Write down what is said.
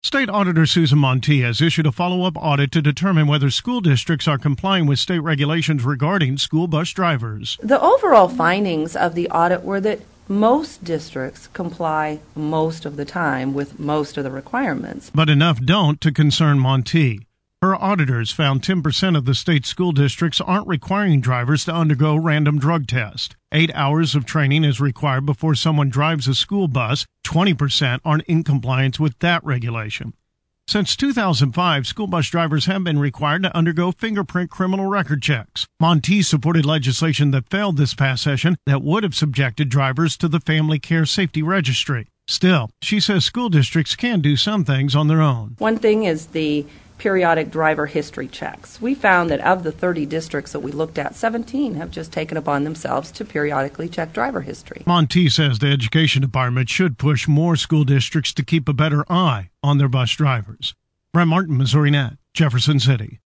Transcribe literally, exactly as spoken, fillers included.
State Auditor Susan Monti has issued a follow-up audit to determine whether school districts are complying with state regulations regarding school bus drivers. The overall findings of the audit were that most districts comply most of the time with most of the requirements. But enough don't to concern Monti. Her auditors found ten percent of the state school districts aren't requiring drivers to undergo random drug tests. Eight hours of training is required before someone drives a school bus. twenty percent aren't in compliance with that regulation. Since two thousand five, school bus drivers have been required to undergo fingerprint criminal record checks. Monti supported legislation that failed this past session that would have subjected drivers to the Family Care Safety Registry. Still, she says school districts can do some things on their own. One thing is the periodic driver history checks. We found that of the thirty districts that we looked at, seventeen have just taken upon themselves to periodically check driver history. Monti says the education department should push more school districts to keep a better eye on their bus drivers. Brent Martin, Missouri Net, Jefferson City.